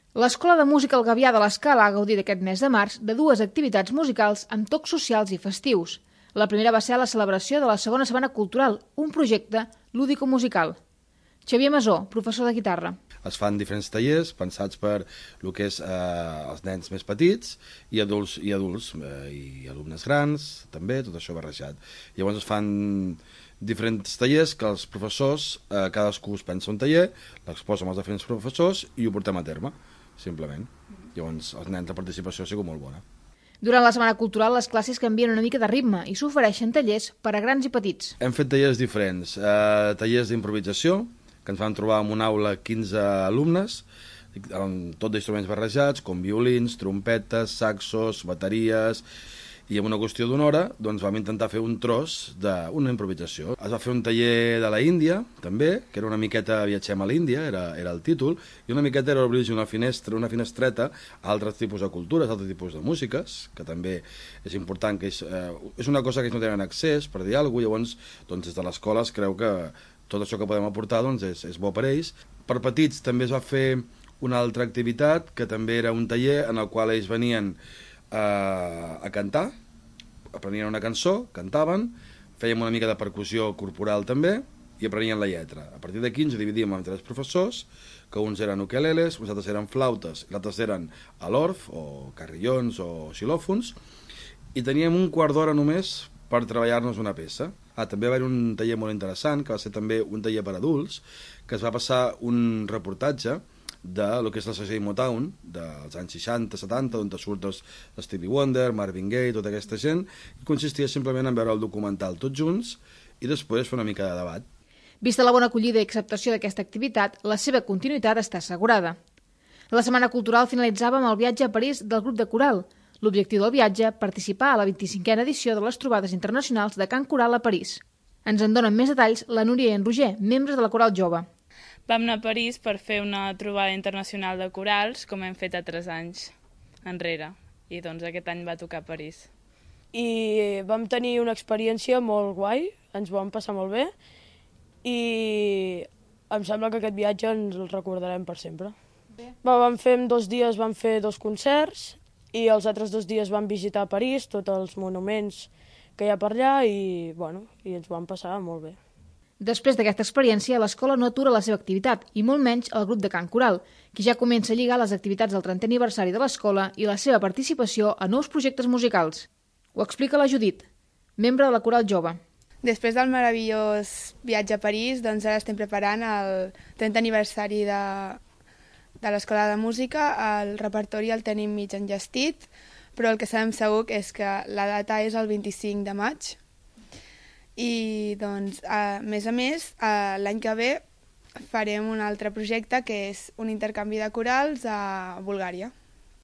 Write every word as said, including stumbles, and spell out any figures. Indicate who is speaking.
Speaker 1: L'Escola de Música El Gavià de l'Escala ha gaudit aquest mes de març de dues activitats musicals amb tocs socials i festius. La primera va ser la celebració de la segona Setmana Cultural, un projecte lúdico-musical. Xavier Masó, professor de guitarra.
Speaker 2: Es fan diferents tallers pensats per el que és eh, els nens més petits i adults i adults eh, i alumnes grans, també, tot això barrejat. Llavors es fan diferents tallers que els professors, eh, cadascú es pensa un taller, l'exposa amb els diferents professors i ho portem a terme, simplement. Llavors els nens, la participació ha sigut molt bona.
Speaker 1: Durant la Setmana Cultural, les classes canvien una mica de ritme i s'ofereixen tallers per a grans i petits.
Speaker 2: Hem fet tallers diferents, eh, tallers d'improvisació, que ens vam trobar en una aula quinze alumnes, amb tot d'instruments barrejats, com violins, trompetes, saxos, bateries, i en una qüestió d'una hora doncs, vam intentar fer un tros d'una improvisació. Es va fer un taller de la Índia, també, que era una miqueta Viatgem a l'Índia, era, era el títol, i una miqueta era obrir una finestra, una finestreta a altres tipus de cultures, a altres tipus de músiques, que també és important, que és, eh, és una cosa que ells no tenen accés, per dir alguna cosa, llavors doncs, des de l'escola es creu que tot això que podem aportar doncs, és, és bo per ells. Per petits també es va fer una altra activitat, que també era un taller en el qual ells venien eh, a cantar, aprenien una cançó, cantaven, fèiem una mica de percussió corporal també i aprenien la lletra. A partir d'aquí ens dividíem en tres professors, que uns eren ukeleles, uns altres eren flautes, i altres eren alorf, o carrillons, o xilòfons, i teníem un quart d'hora només per treballar-nos una peça. Ah, també va haver un taller molt interessant, que va ser també un taller per adults, que es va passar un reportatge de lo que és la segell Motown, dels anys seixanta setanta, on surt Stevie Wonder, Marvin Gaye, tota aquesta gent, i consistia simplement en veure el documental tots junts i després fer una mica de debat.
Speaker 1: Vista la bona acollida i acceptació d'aquesta activitat, la seva continuïtat està assegurada. La Setmana Cultural finalitzava amb el viatge a París del grup de coral. L'objectiu del viatge, participar a la vint-i-cinquena edició de les trobades internacionals de Cant Coral a París. Ens en donen més detalls la Núria i en Roger, membres de la Coral Jove.
Speaker 3: Vam anar a París per fer una trobada internacional de corals, com hem fet a tres anys enrere, i doncs aquest any va tocar a París.
Speaker 4: I vam tenir una experiència molt guai, ens ho vam passar molt bé, i em sembla que aquest viatge ens el recordarem per sempre. Bé. Va, vam fer en dos dies, vam fer dos concerts, i els altres dos dies vam visitar París, tots els monuments que hi ha per allà, i, bueno, i ens ho vam passar molt bé.
Speaker 1: Després d'aquesta experiència, l'escola no atura la seva activitat, i molt menys el grup de cant coral, que ja comença a lligar les activitats del trentè aniversari de l'escola i la seva participació a nous projectes musicals. Ho explica la Judit, membre de la Coral Jove.
Speaker 5: Després del meravellós viatge a París, doncs ara estem preparant el trentè aniversari de, de l'Escola de Música. El repertori el tenim mig enllestit, però el que sabem segur és que la data és el vint-i-cinc de maig. I, doncs, a més a més, l'any que ve farem un altre projecte que és un intercanvi de corals a Bulgària.